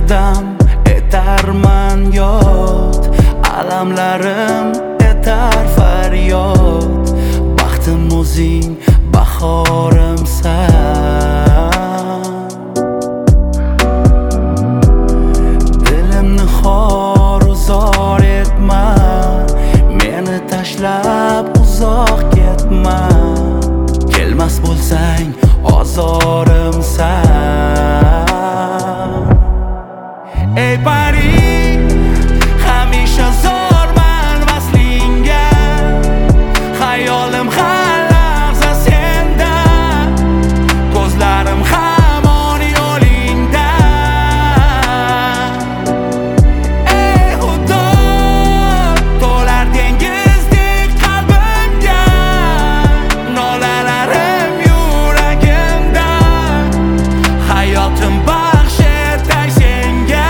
dam etarman yod, alamlarim etar faryod. Baxtim o'zing, bahorimsan. Dilimni xor uzor etma, meni tashlab uzoq ketma. Kelmas bo'lsang ozorimsan. Ey Paris, hamisha zorman vaslingga. Xayolim har lahza senda, ko'zlarim hamon yo'lingda. Ey Xudo, to'lar dengizdek qalbimga, nolalarim yuragimda. Hayotim baxsh etay senga.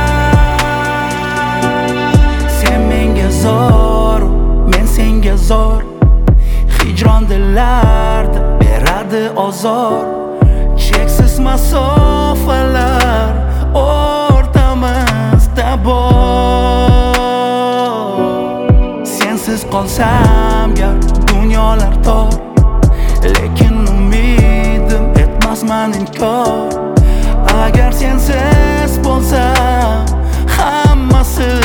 Sen menga zor, men senga zor. Hijron dillarda beradi ozor. Cheksiz masofalar o'rtamizda bor. Sensiz qolsam gar dunyolar tor, lekin umidim etmasman inkor. Agar sensiz bo'lsa hammasi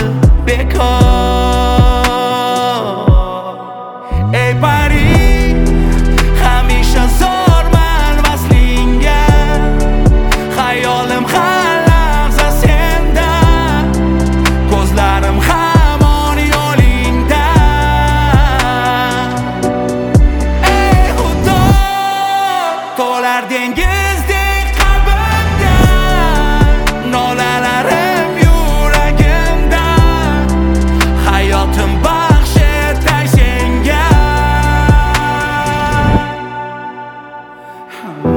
bekor. Ey Paris, hamisha zorman vaslingga. Xayolim har lahza senda, ko'zlarim hamon yo'lingda. Ey Xudo, to'lar dengizdek qalbimga, nolalarim yuragimda. Hayotim baxsh etay senga.